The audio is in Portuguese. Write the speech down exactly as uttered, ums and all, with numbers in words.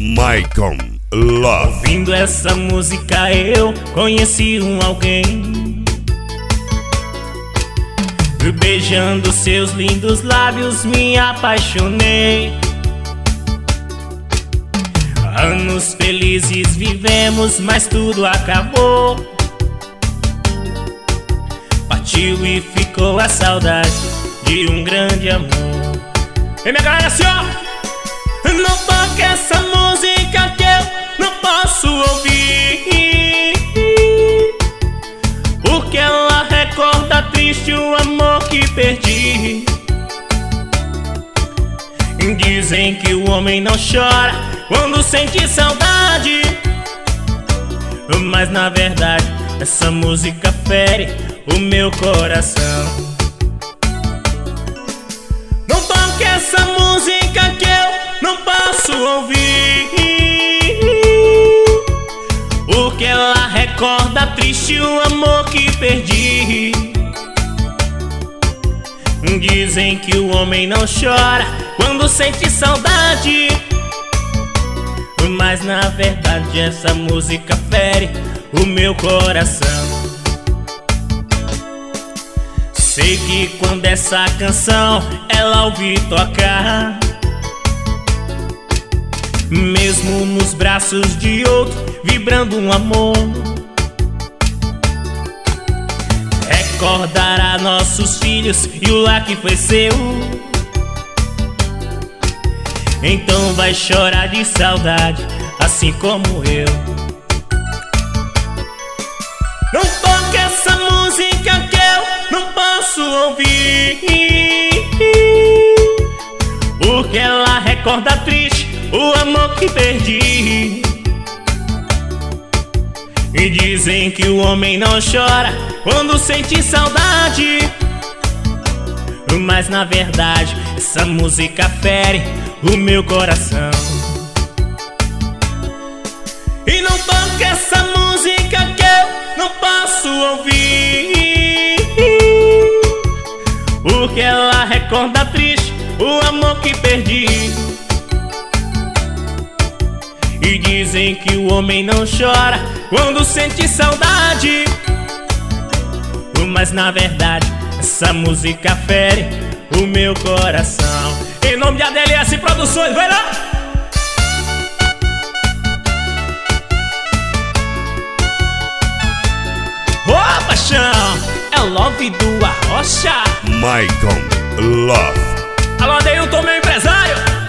Maicon Love. Ouvindo essa música eu conheci um alguém, beijando seus lindos lábios me apaixonei. Anos felizes vivemos, mas tudo acabou. Partiu e ficou a saudade de um grande amor. E minha galera, assim ó, não toque essa música que eu não posso ouvir, porque ela recorda triste o amor que perdi. Dizem que o homem não chora quando sente saudade, mas na verdade essa música fere o meu coração. Não toque essa música que eu não posso ouvir, porque ela recorda triste o amor que perdi. Dizem que o homem não chora quando sente saudade, mas na verdade essa música fere o meu coração. Sei que quando essa canção ela ouvir tocar, mesmo nos braços de outro vibrando um amor, recordará nossos filhos e o lar que foi seu. Então vai chorar de saudade, assim como eu. Não toque essa música que eu não posso ouvir, porque ela recorda triste o amor que perdi. E dizem que o homem não chora quando sente saudade, mas na verdade essa música fere o meu coração. E não toque essa música que eu não posso ouvir, porque ela recorda triste o amor que perdi. E dizem que o homem não chora quando sente saudade, mas na verdade essa música fere o meu coração. Em nome de A D L S Produções, vai lá! Ô, oh, paixão, é Love do Arrocha. Maicon Love. Alô, Adeilton, meu empresário.